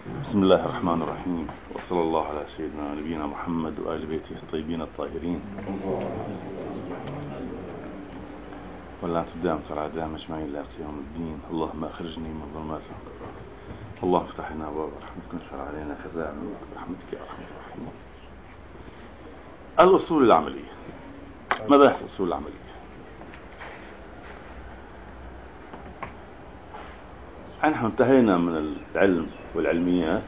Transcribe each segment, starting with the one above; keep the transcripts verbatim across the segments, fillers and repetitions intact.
بسم الله الرحمن الرحيم، وصلى الله على سيدنا نبينا محمد وآل بيته الطيبين الطاهرين. ولا تدام ترى دام اجمعين الى يوم الدين. اللهم اخرجني من ظلمات القبر، اللهم افتح لنا ابواب رحمتك وانشر علينا خزائن رحمتك يا ارحم الراحمين. الاصول العمليه، مباحث الاصول العمليه. نحن انتهينا من العلم والعلميات،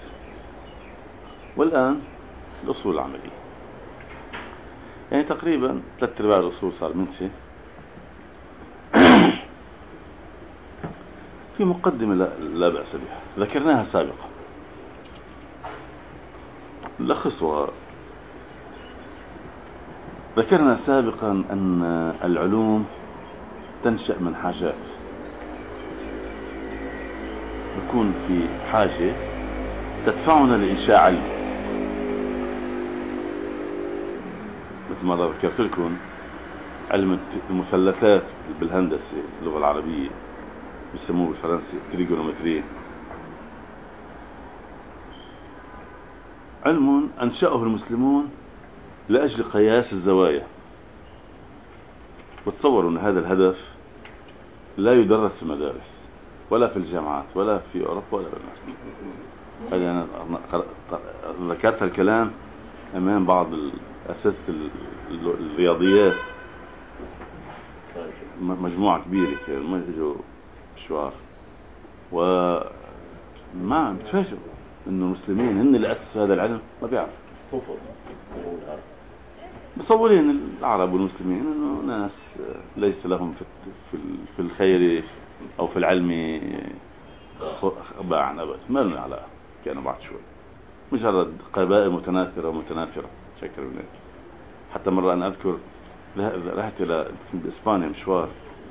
والآن الأصول العملية. يعني تقريبا ثلاث أرباع الأصول صار منسي. في مقدمة لا, لا بأس بها ذكرناها سابقا، لخصها. ذكرنا سابقا أن العلوم تنشأ من حاجات، يكون في حاجة تدفعنا لإنشاء علم. مثل ما ذكرت لكم علم المثلثات بالهندسة اللغة العربية بيسموه بالفرنسي تريغونومتري، علم أنشأه المسلمون لأجل قياس الزوايا. وتصوروا أن هذا الهدف لا يدرس في المدارس ولا في الجامعات ولا في أوروبا ولا بالمسجد. هذا أنا ذكرت الكلام أمام بعض أساتذة الرياضيات، مجموعة كبيرة كانوا اجوا مشوار، وما تفاجئوا إنه المسلمين هن اللي أسسوا هذا العلم. ما بيعرف الصفر، مصورين العرب والمسلمين إنه ناس ليس لهم في في الخير أو في العلم باعنا، بس ما لنا علاقة. كانوا بعد شوي مجرد قبائل متناثرة ومتنافرة شكل من هيك. حتى مرة أنا أذكر رحت إلى إسبانيا مشوار،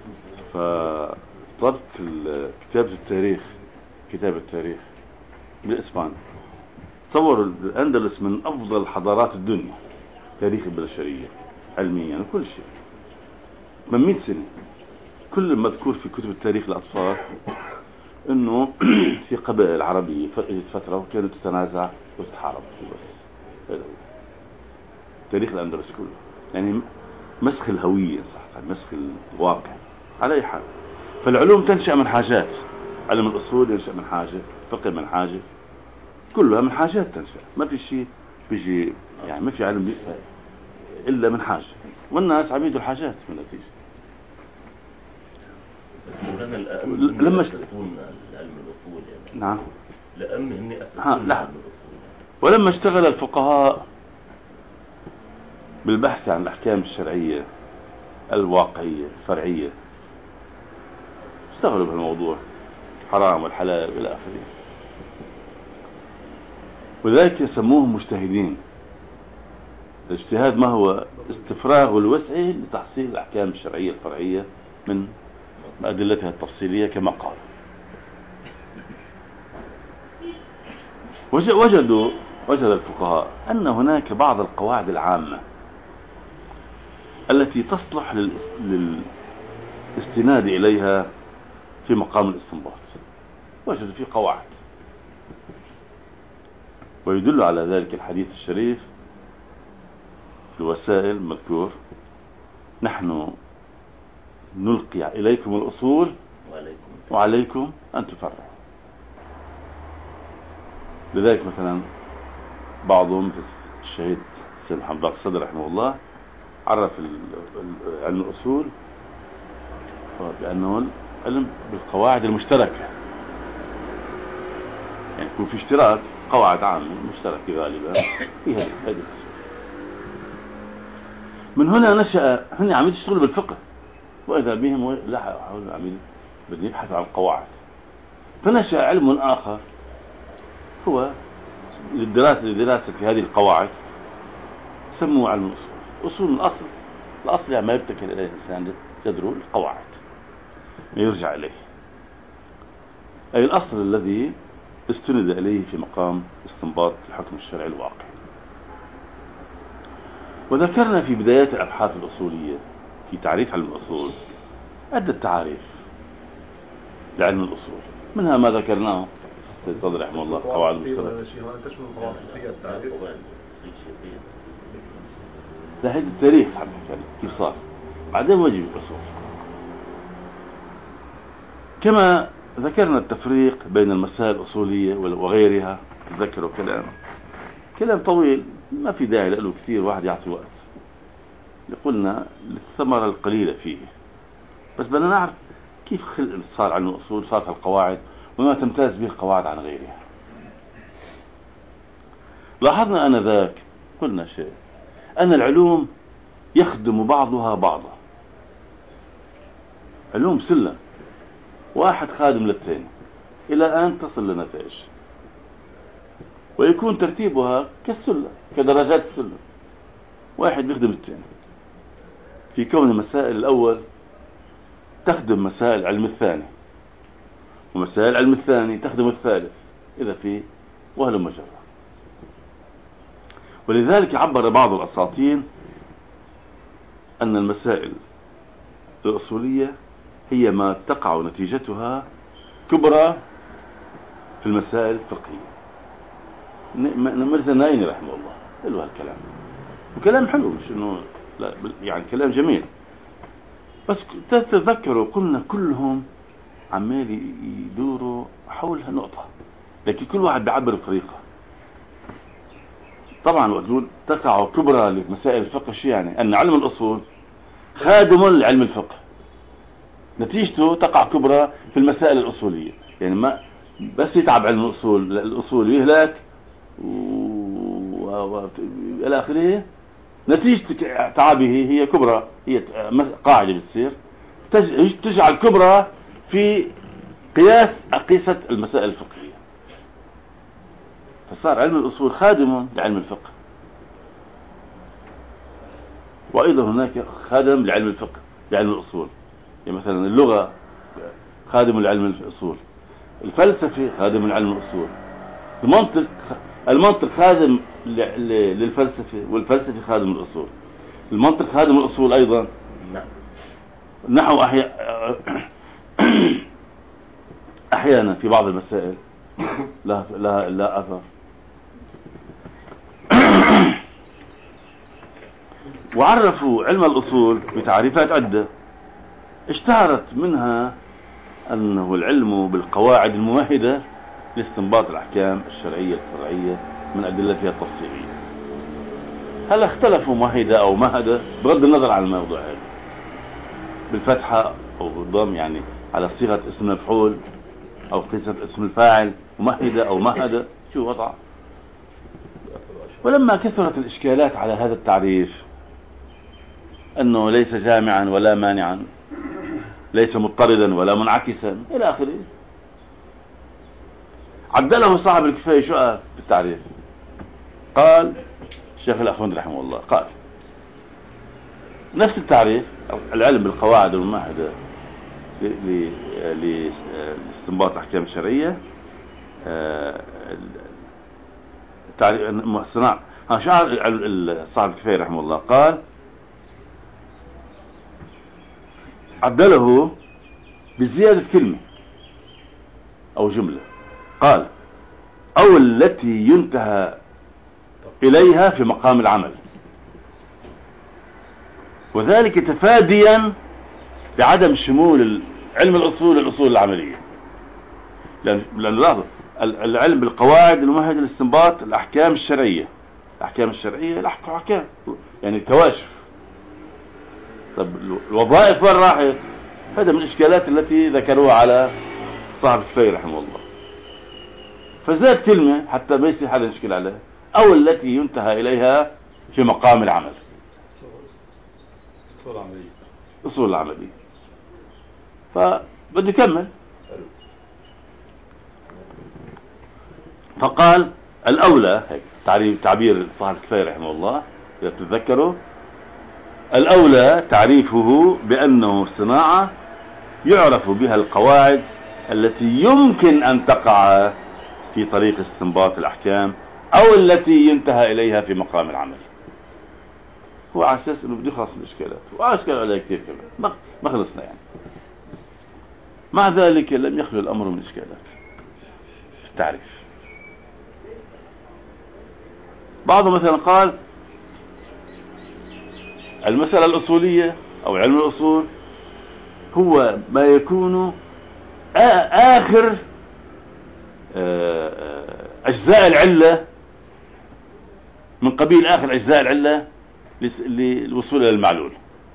فطلبت كتابة التاريخ كتاب التاريخ بالإسباني. تصوروا الأندلس من أفضل حضارات الدنيا، تاريخ البشرية علميا وكل شيء، من مئة سنة. كل المذكور في كتب التاريخ الأطفال إنه في قبائل عربية اجت فترة وكانت تتنازع وتتحارب. بس تاريخ الأندلس كله يعني مسخ الهوية، صح، مسخ الواقع. على أي حال، فالعلوم تنشأ من حاجات. علم الأصول ينشأ من حاجة، فقه من حاجة، كلها من حاجات تنشأ. ما في شيء بيجي يعني ما في علم إلا من حاجة، والناس عبيدوا الحاجات من النتيجة. لما أسسون علم الأصول يعني. نعم، لأن هني أسسون علم الأصول. ولما اشتغل الفقهاء بالبحث عن الأحكام الشرعية الواقعية الفرعية، اشتغلوا بالموضوع حرام والحلال إلى آخره، وذلك يسموهم مجتهدين. الاجتهاد ما هو؟ استفراغ الوسع لتحصيل الأحكام الشرعية الفرعية من أدلتها التفصيلية كما قال. وجدوا وجد الفقهاء أن هناك بعض القواعد العامة التي تصلح للاستناد إليها في مقام الاستنباط. وجدوا في قواعد، ويدل على ذلك الحديث الشريف في الوسائل مذكور: نحن نلقي إليكم الأصول وعليكم أن تفرعوا. لذلك مثلا بعضهم مثل الشهيد السيد محمد باقر الصدر رحمه الله عرف علم الأصول بأنه علم بالقواعد المشتركة، يعني يكون في اشتراك قواعد عامة مشتركة غالبا في هذه الأصول. من هنا نشأ هن عم يشتغلوا بالفقه، وإذا بهم لا حول عميل بدي يبحث عن القواعد. فنشأ علم آخر هو للدراسة لدراسة هذه القواعد، سموه علم الأصول. أصول من الأصل، الأصل يعني ما يبتكر إليه الإنسان يدرو القواعد يرجع إليه، أي الأصل الذي استند إليه في مقام استنباط الحكم الشرعي الواقع. وذكرنا في بدايات الأبحاث الأصولية في تعريف علم الأصول عدة تعاريف لعلم الأصول، منها ما ذكرناه السيد صدر رحمه الله قواعد المشتركة. ده هيدا التاريخ كيف صار، بعدين وجه الأصول. كما ذكرنا التفريق بين المسائل الأصولية وغيرها، تذكروا كلام كلام طويل ما في داعي له كثير، واحد يعطي وقت. قلنا للثمرة القليلة فيه، بس بدنا نعرف كيف خلق صار علم الأصول، صارت القواعد وما تمتاز به القواعد عن غيرها. لاحظنا آنذاك قلنا شيء، أن العلوم يخدم بعضها بعضا، علوم سلة واحد خادم للثاني إلى أن تصل لنتائج، ويكون ترتيبها كالسلة كدرجات السلة، واحد بيخدم الثاني في كون مسائل الأول تخدم مسائل علم الثاني، ومسائل علم الثاني تخدم الثالث، إذا في وهل مجرى. ولذلك عبر بعض الأساطين أن المسائل الأصولية هي ما تقع نتيجتها كبرى في المسائل الفقهية. مرزا نايني رحمه الله قالوا هالكلام، وكلام حلو، مش إنه لا يعني كلام جميل، بس تتذكروا قلنا كلهم عمال يدوروا حول هالنقطة، لكن كل واحد بيعبر بطريقة. طبعا وقت تقع كبرى لمسائل الفقه شيء يعني أن علم الأصول خادم لعلم الفقه، نتيجته تقع كبرى في المسائل الأصولية. يعني ما بس يتعب علم الأصول الأصول يهلك وإلى آخره، نتيجة تعبه هي كبرى، هي قاعدة بتصير تجعل كبرى في قياس أقيسة المسائل الفقهية، فصار علم الأصول خادم لعلم الفقه، وأيضا هناك خادم لعلم الفقه لعلم الأصول. يعني مثلا اللغة خادم لعلم الأصول، الفلسفة خادم لعلم الأصول، المنطق المنطق خادم للفلسفة، والفلسفة خادم الأصول، المنطق خادم الأصول أيضا. نحو أحيانا أحيانا في بعض المسائل لا لا لا أثر. وعرفوا علم الأصول بتعريفات عدة، اشتهرت منها أنه العلم بالقواعد الممهدة لاستنباط الأحكام الشرعية الفرعية من أدلتها التفصيلية. هل اختلفوا ممهدة أو مهدة بغض النظر عن الموضوع هذا، بالفتحة أو بالضم، يعني على صيغة اسم مفعول أو قصة اسم الفاعل، ممهدة أو مهدة، شو وضع. ولما كثرت الإشكالات على هذا التعريف، أنه ليس جامعا ولا مانعا، ليس مضطردا ولا منعكسا إلى آخره، عدله صاحب الكفاية شو قال في التعريف؟ قال الشيخ الأخوند رحمه الله قال نفس التعريف، العلم بالقواعد الممهدة لاستنباط الأحكام الشرعية، صناعة شعر صاحب الكفاية رحمه الله قال عدله بزيادة كلمة أو جملة، قال أو التي ينتهى إليها في مقام العمل، وذلك تفاديا بعدم شمول علم الأصول الأصول العملية. لأن لاحظوا العلم بالقواعد الممهدة لاستنباط الأحكام الشرعية، الأحكام الشرعية الأحكام يعني تواشف. طب الوظائف وين راحت؟ هذا من الإشكالات التي ذكروها على صاحب الكفاية رحمه الله، فزاد كلمة حتى ما يصير حدا يشكل عليها، أو التي ينتهى إليها في مقام العمل، أصول العملية أصول العملية. فبده يكمل، فقال الأولى، هيك تعريف تعبير صاحب الكفاية رحمه الله إذا تتذكروا، الأولى تعريفه بأنه صناعة يعرف بها القواعد التي يمكن أن تقع في طريق استنباط الأحكام أو التي ينتهى إليها في مقام العمل. هو على أساس أنه بده يخلص من الإشكالات، وأشكال عليها كثير كمان، ما خلصنا يعني. مع ذلك لم يخلو الأمر من إشكالات. التعريف. بعضهم مثلا قال المسألة الأصولية أو علم الأصول هو ما يكون آخر أجزاء العلة، من قبيل آخر أجزاء العلة للوصول إلى المعلول.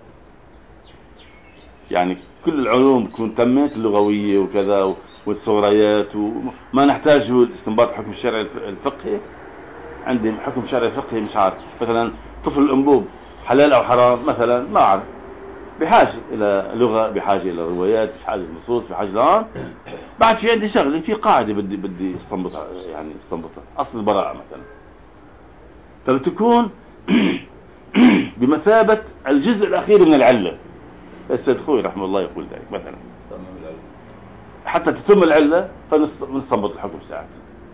يعني كل العلوم تكون تمت، اللغوية وكذا والثوريات وما نحتاجه الاستنباط الحكم الشرعي الفقهي. عندي حكم شرعي فقهي مش عارف، مثلا طفل الأنبوب حلال أو حرام مثلا ما أعرف، بحاجة إلى لغة، بحاجة إلى روايات، بحاجة إلى نصوص، بحاجة لآن بعد في عندي شغله في قاعدة بدي بدي استنبطها، يعني استنبطها أصل البراءة مثلا، فبتكون بمثابة الجزء الأخير من العلة. السيد خوي رحمه الله يقول ذلك مثلا، حتى تتم العلة فنستنبط الحكم ساعات.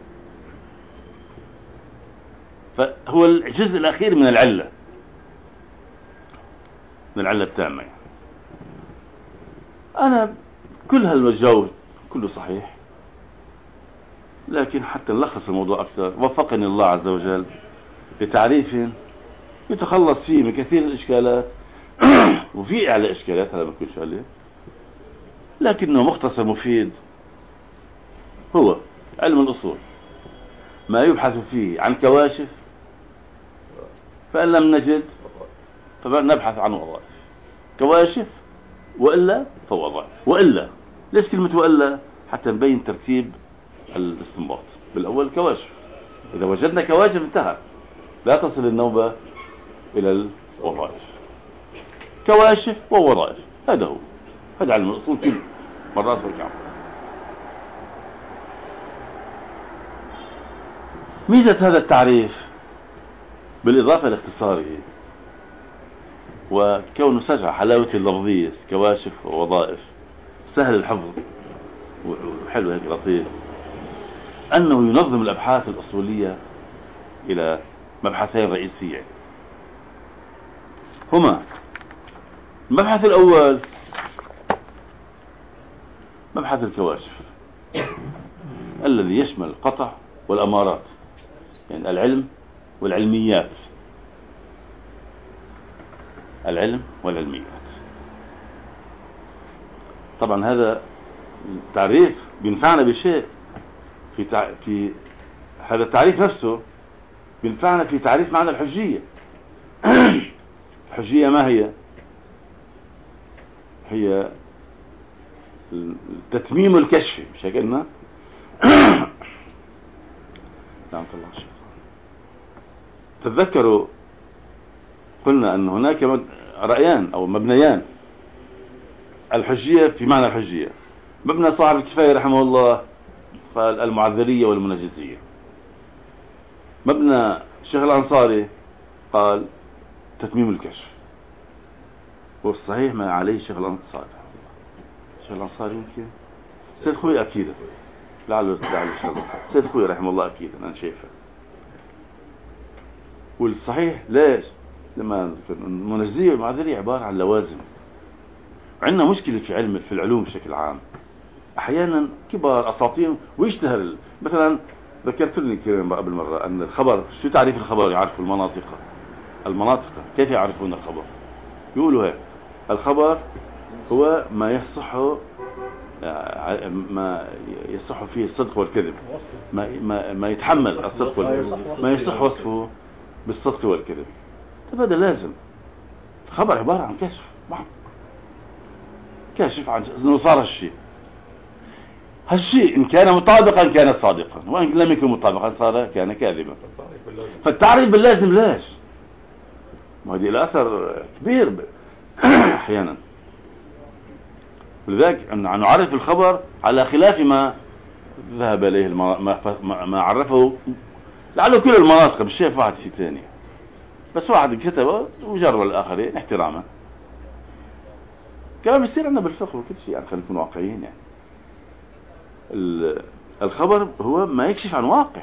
فهو الجزء الأخير من العلة، من العلة التامة. أنا كل هالمجاوب كله صحيح، لكن حتى نلخص الموضوع أكثر وفقني الله عز وجل لتعريف يتخلص فيه من كثير الإشكالات وفي أعلى إشكالات، هذا ما كنتش عليه، لكنه مختصر مفيد. هو علم الأصول ما يبحث فيه عن كواشف، فإن لم نجد فنبحث عن وظائف. كواشف وإلا فوظائف. وإلا ليش كلمة وإلا؟ حتى نبين ترتيب الاستنباط. بالأول كواشف، إذا وجدنا كواشف انتهى، لا تصل النوبة إلى الوظائف. كواشف ووظائف، هذا هو، هذا علم الأصول كله مرات والكعب. ميزة هذا التعريف بالإضافة لاختصاره وكونه سجع حلاوة اللفظية، كواشف ووظائف، سهل الحفظ وحلو هيك لطيف، أنه ينظم الأبحاث الأصولية إلى مبحثين رئيسيين هما: المبحث الأول مبحث الكواشف الذي يشمل القطع والأمارات، يعني العلم والعلميات، العلم والعلميات. طبعا هذا التعريف بينفعنا بشيء في تع... في هذا التعريف نفسه بينفعنا في تعريف معنى الحجية. الحجية ما هي؟ هي تتميم الكشف، مش هيك قلنا؟ نعم الله الشيطان. تذكروا قلنا أن هناك رأيان أو مبنيان الحجية في معنى الحجية. مبنى صاحب الكفاية رحمه الله قال المعذرية والمنجزية. مبنى الشيخ الأنصاري قال تتميم الكشف. والصحيح ما عليه الشيخ الأنصاري. الشيخ الأنصاري يمكن سيد خوي أكيد، لعله لعله الشيخ الأنصاري سيد خوي رحمه الله أكيد، أنا شايفه. والصحيح ليش؟ لما المنجزية والمعذرية عبارة عن لوازم. عندنا مشكلة في علم في العلوم بشكل عام، أحيانا كبار أساطين ويشتهر. مثلا ذكرت لي كريم قبل مرة أن الخبر، شو تعريف الخبر؟ يعرفوا المناطق المناطق كيف يعرفون الخبر؟ يقولوا هيك: الخبر هو ما يصح ما يصح فيه الصدق والكذب، ما ما, ما يتحمل الصدق والكذب، ما يصح وصفه بالصدق والكذب. طب هذا لازم. الخبر عبارة عن كشف، كشف عن انه صار الشيء. هالشيء ان كان مطابقا كان صادقا، وان لم يكن مطابقا صار كان كاذبا. فالتعريف باللازم ليش؟ وهذه له اثر كبير احيانا. ولذلك ان نعرف الخبر على خلاف ما ذهب اليه ما, ما عرفه، لعله كل المناطق مش شايف واحد شيء ثاني، بس واحد كتبه وجرب الاخرين احتراما. كلام بيصير عندنا بالفقه وكل شيء، يعني خلينا نكون واقعيين. يعني الخبر هو ما يكشف عن واقع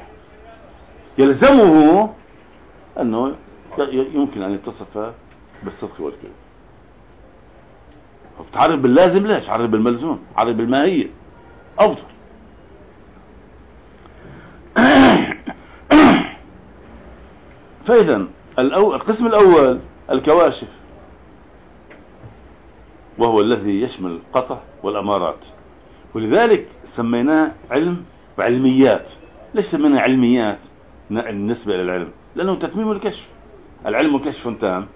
يلزمه انه يمكن ان يتصف بالصدق والكذب. تعرف باللازم ليش؟ عرف بالملزوم، عرف بالماهية افضل. فإذا القسم الأول الكواشف، وهو الذي يشمل القطع والأمارات، ولذلك سميناه علم وعلميات. ليش سميناه علميات بالنسبة إلى العلم؟ لأنه تتميم الكشف. العلم كشف تام،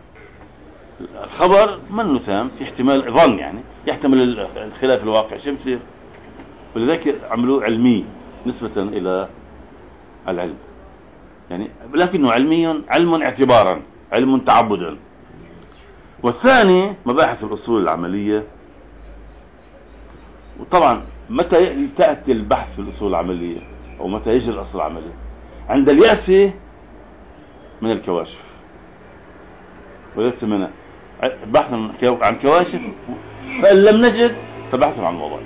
الخبر منه تام، في احتمال ظن، يعني يحتمل الخلاف الواقع شو بصير، ولذلك عملوه علمي نسبة إلى العلم، يعني لكنه علمي، علم اعتبارا، علم تعبدا. والثاني مباحث الأصول العملية. وطبعا متى تأتي البحث في الأصول العملية أو متى يجري الأصل العملي؟ عند اليأس من الكواشف. ولذلك سمينا بحث عن كواشف، فإن لم نجد فبحث عن وظائف.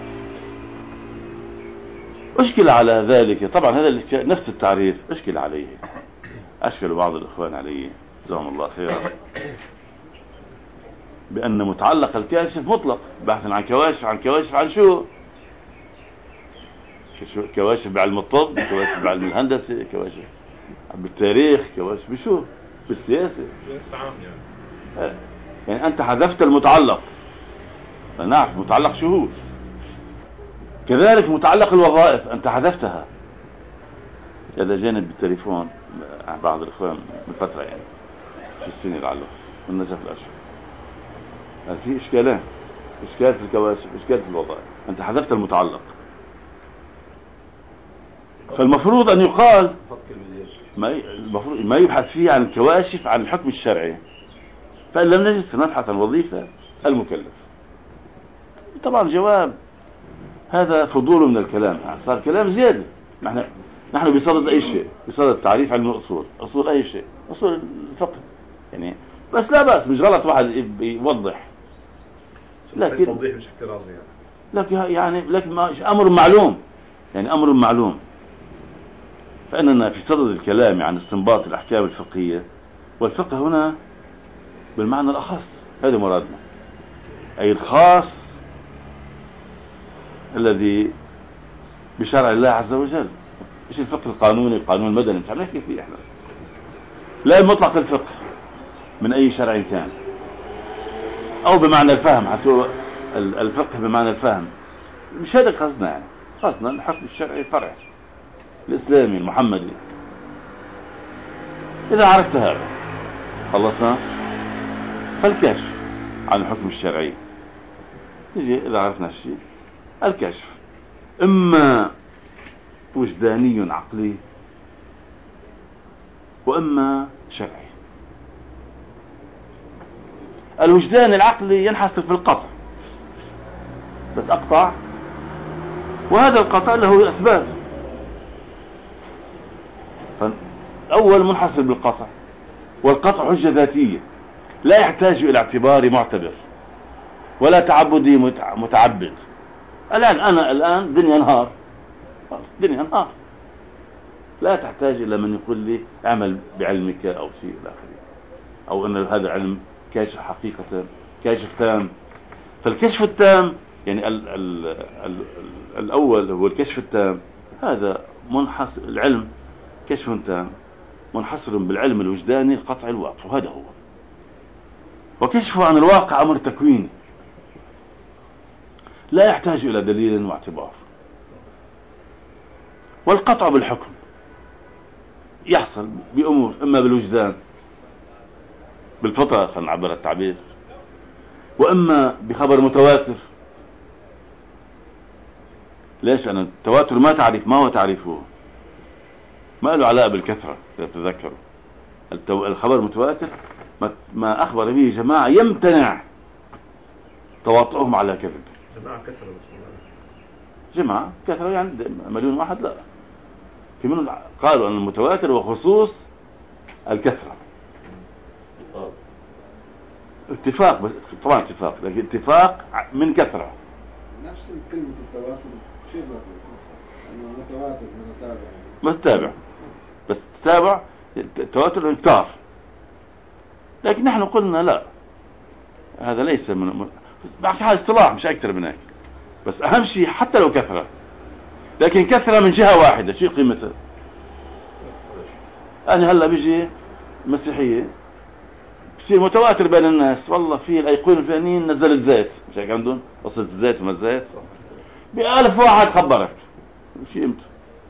أشكل على ذلك طبعا، هذا نفس التعريف أشكل عليه، أشكل بعض الإخوان عليه جزاهم الله خيرا، بأن متعلق الكاشف مطلق، بحث عن كواشف. عن كواشف عن شو؟ كواشف بعلم الطب، كواشف بعلم الهندسة، كواشف بالتاريخ، كواشف بشو؟ بالسياسة. يعني. يعني أنت حذفت المتعلق، فنعرف متعلق شو هو. كذلك متعلق الوظائف أنت حذفتها. هذا جانب بالتليفون عن بعض الإخوان من فترة، يعني في السنة لعله من نجف الأشهر، يعني في إشكالان، إشكال في الكواشف، إشكال في الوظائف. أنت حذفت المتعلق، فالمفروض أن يقال ما المفروض ما يبحث فيه عن الكواشف عن الحكم الشرعي، فإن لم نجد فنبحث عن وظيفة المكلف. طبعا جواب هذا فضول من الكلام، صار كلام زيادة. نحن نحن بصدد أي شيء، بصدد تعريف علم الأصول، أصول أي شيء، أصول الفقه يعني. بس لا بأس، مش غلط واحد يوضح، لكن توضيح مش اعتراض يعني. لكن يعني لكن أمر معلوم، يعني أمر معلوم. فإننا في صدد الكلام عن استنباط الأحكام الفقهية، والفقه هنا بالمعنى الأخص، هذا مرادنا، أي الخاص الذي بشرع الله عز وجل. مش الفقه القانوني، القانون المدني مش عم نحكي فيه احنا، لا مطلق الفقه من أي شرع كان، أو بمعنى الفهم، حتى الفقه بمعنى الفهم، مش هذا قصدنا. يعني قصدنا الحكم الشرعي فرع الإسلامي المحمدي. إذا عرفت هذا خلصنا، فالكشف عن الحكم الشرعي نجي إذا عرفنا الشيء. الكشف إما وجداني عقلي وإما شرعي. الوجدان العقلي ينحصر في القطع، بس أقطع، وهذا القطع له أسباب. فالأول منحصر بالقطع، والقطع حجة ذاتية لا يحتاج إلى اعتبار معتبر ولا تعبدي متعبد. الآن أنا الآن دنيا نهار، دنيا نهار، لا تحتاج إلى من يقول لي اعمل بعلمك أو شيء إلى آخره، أو أن هذا علم كاشف حقيقة، كاشف تام. فالكشف التام يعني ال ال ال الأول هو الكشف التام، هذا منحصر العلم كشف تام منحصر بالعلم الوجداني القطع الواقع، وهذا هو. وكشفه عن الواقع أمر تكويني لا يحتاج إلى دليل واعتبار. والقطع بالحكم يحصل بأمور، إما بالوجدان بالفطرة خلينا نعبر التعبير، وإما بخبر متواتر. ليش؟ أنا التواتر ما تعرف، ما هو تعريفه، ما له علاقة بالكثرة. تتذكروا الخبر المتواتر ما أخبر به جماعة يمتنع تواطؤهم على كذب. جماعة كثرة بس جماعة كثرة يعني مليون واحد، لا، في منهم قالوا أن المتواتر وخصوص الكثرة. اتفاق، بس طبعا اتفاق، لكن اتفاق من كثرة. نفس كلمة التواتر شبه أنه متواتر متتابع، متتابع، بس تتابع التواتر انكتار. لكن نحن قلنا لا، هذا ليس من بحكي هذا اصطلاح مش أكثر من هيك. بس أهم شيء حتى لو كثرة، لكن كثرة من جهة واحدة شيء قيمتها. أنا هلا بيجي المسيحية بصير متواتر بين الناس، والله في الأيقونة الفلانيين نزلت زيت، مش هيك عندهم قصة الزيت وما الزيت، بألف واحد خبرك شيء امتى.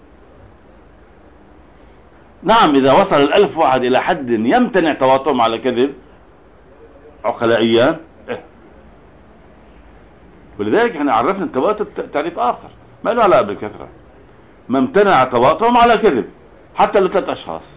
نعم إذا وصل الألف واحد إلى حد يمتنع تواطؤهم على كذب عقلائيا إيه. ولذلك احنا عرفنا التواتر تعريف آخر ما له علاقة بالكثرة، ما امتنع تواطؤهم على كذب حتى لثلاث أشخاص.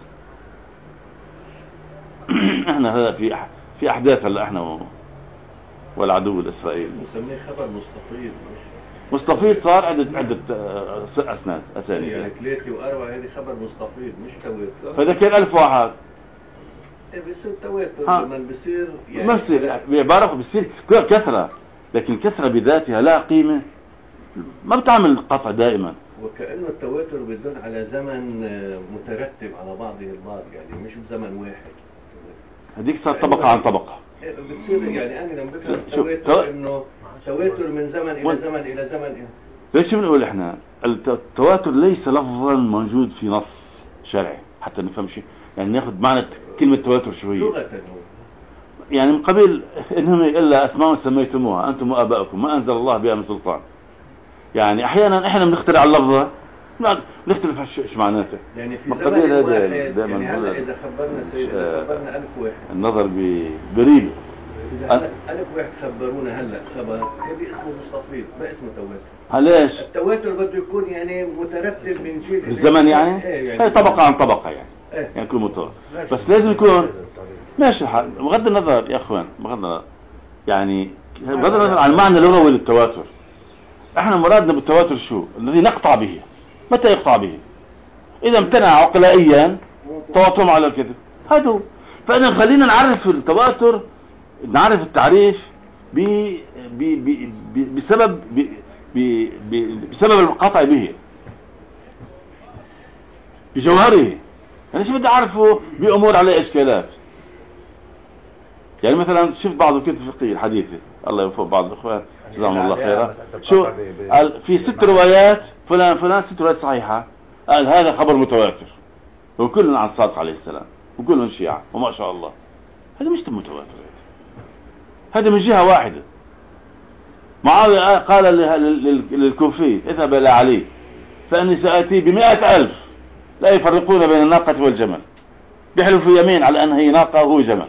احنا هذا في أح في أحداث هلا احنا والعدو الإسرائيلي نسميه خبر مستفيض، مش مستفيض، صار عدة عدة أسناد أسانيد يعني ثلاثة وأربعة، هذه خبر مستفيض مش تواتر. فإذا كان ألف واحد إيه بيصير تواتر لما بيصير يعني ما بصير بعرف بصير كثرة، لكن كثرة بذاتها لا قيمة، ما بتعمل قطع دائما. وكأنه التواتر بيدل على زمن مترتب على بعضه البعض، يعني مش بزمن واحد. هذيك صار طبقة عن طبقة. بتصير يعني أنا لما بفهم التواتر إنه تواتر من زمن إلى زمن إلى زمن إلى. ليش بنقول إحنا التواتر ليس لفظا موجود في نص شرعي حتى نفهم شيء، يعني ناخذ معنى كلمة تواتر شو هي. لغة يعني من قبيل إنهم إلا أسماء سميتموها أنتم وآباؤكم ما أنزل الله بها من سلطان. يعني أحيانا إحنا بنخترع اللفظة نختلف ايش معناته. يعني في زمن واحد يعني هلا إذا خبرنا سيد إذا خبرنا ألف واحد النظر بريبه، إذا ألف واحد خبرونا هلا خبر هذا اسمه مستفيض ما اسمه تواتر. ليش؟ التواتر بده يكون يعني مترتب من شيء بالزمن، يعني هي يعني طبقة عن طبقة، يعني ايه؟ يعني يكون متواتر، بس لازم يكون ماشي الحال. بغض النظر يا اخوان، بغض النظر يعني بغض النظر عن المعنى اللغوي للتواتر، احنا مرادنا بالتواتر شو؟ الذي نقطع به. متى يقطع به؟ اذا امتنع عقلائيا تواطؤهم على الكذب، هذا هو. فاذا خلينا نعرف التواتر، نعرف التعريف ب ب ب بسبب ب ب ب بسبب القطع به، بجوهره. يعني شو بدي اعرفه بامور عليه اشكالات. يعني مثلا شفت بعض الكتب الفقهيه الحديثه، الله يوفق بعض الاخوان جزاهم الله خيرا، شو قال في ست روايات فلان فلان ست روايات صحيحه، قال هذا خبر متواتر وكلهم عن صادق عليه السلام وكلهم شيعة وما شاء الله. هذا مش متواتر، هذا من جهه واحده. معاويه قال للكوفي اذهب الى علي فاني ساتي بمئة الف لا يفرقون بين الناقه والجمل، بيحلفوا يمين على ان هي ناقه وهو جمل.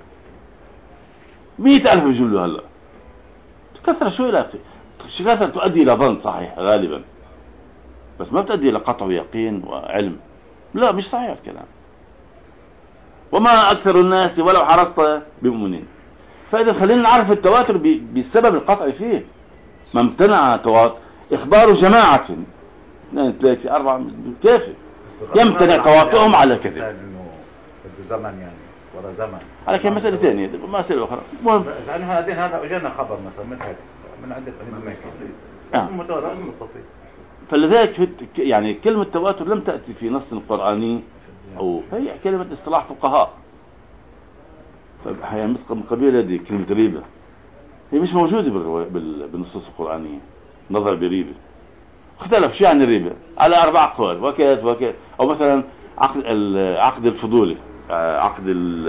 مئة ألف بيجيب له هلا. كثرة شو إلى كثرة تؤدي إلى ظن صحيح غالبا، بس ما بتؤدي إلى قطع ويقين وعلم. لا مش صحيح الكلام. وما أكثر الناس ولو حرصت بمؤمنين. فإذا خلينا نعرف التواتر بسبب القطع فيه. ما امتنع تواتر إخبار جماعة اثنين ثلاثة أربعة كافي يمتنع تواطؤهم على كذب. زمن يعني ورا زمن على كم مسألة ثانية مسألة أخرى. المهم يعني هذه هذا أجانا خبر مثلا من هذا من عدة أماكن اسمه متواتر مستفيض. فلذلك يعني كلمة تواتر لم تأتي في نص قرآني أو هي كلمة اصطلاح فقهاء. هي من قبيل هذه كلمة ريبة، هي مش موجودة بالنصوص القرآنية. نظر بريبة اختلف شو يعني ريبة على أربع أقوال وكذا وكذا. أو مثلا عقد عقد الفضولي، عقد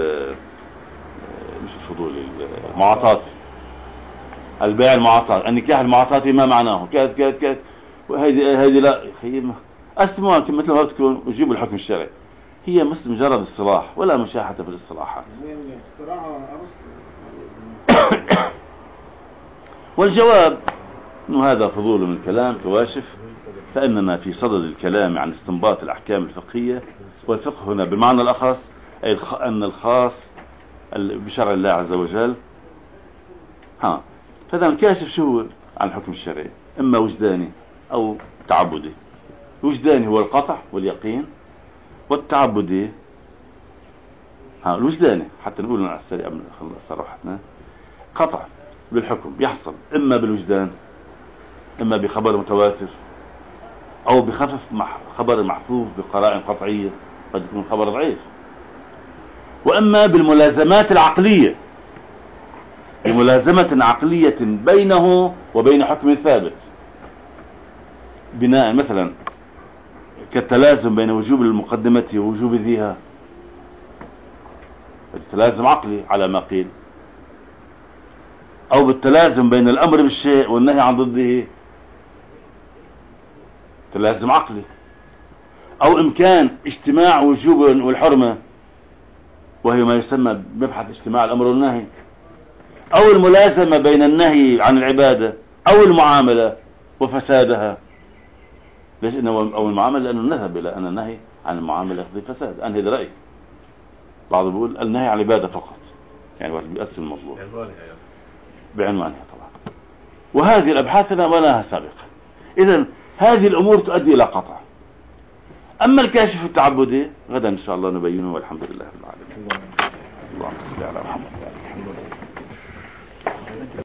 مش الفضولي المعاطات، البيع المعاطات، النكاح المعاطاتي ما معناه كذا كذا كذا. وهذه هذه لا هي اسموها مثل ما تكون وجيبوا الحكم الشرعي. هي مش مجرد اصطلاح ولا مشاحة في الاصطلاحات. والجواب انه هذا فضول من الكلام كواشف، فاننا في صدد الكلام عن استنباط الاحكام الفقهية، والفقه هنا بمعنى الاخص أي أن الخاص بشرع الله عز وجل. ها فإذا الكاشف شو هو عن الحكم الشرعي؟ إما وجداني أو تعبدي. وجداني هو القطع واليقين، والتعبدي ها الوجداني حتى نقول على السريع من صراحتنا قطع بالحكم يحصل إما بالوجدان، إما بخبر متواتر، أو بخفف خبر محفوف بقرائن قطعية قد يكون خبر ضعيف، وإما بالملازمات العقلية، بملازمة عقلية بينه وبين حكم ثابت، بناء مثلا كالتلازم بين وجوب المقدمة ووجوب ذيها. التلازم عقلي على ما قيل، أو بالتلازم بين الأمر بالشيء والنهي عن ضده تلازم عقلي، أو إمكان اجتماع وجوب والحرمة وهي ما يسمى بمبحث اجتماع الأمر والنهي، أو الملازمة بين النهي عن العبادة أو المعاملة وفسادها. ليش إنه أو المعاملة؟ لأنه نذهب إلى أن النهي عن المعاملة يقضي فساد. أنهي ده رأيي. بعض بيقول النهي عن العبادة فقط، يعني واحد بيقسم الموضوع بعنوانها طبعا. وهذه الأبحاث لا ولاها سابقة. إذن هذه الأمور تؤدي إلى قطع. أما الكاشف التعبدي غدا إن شاء الله نبينه، والحمد لله رب العالمين. اللهم صل على محمد.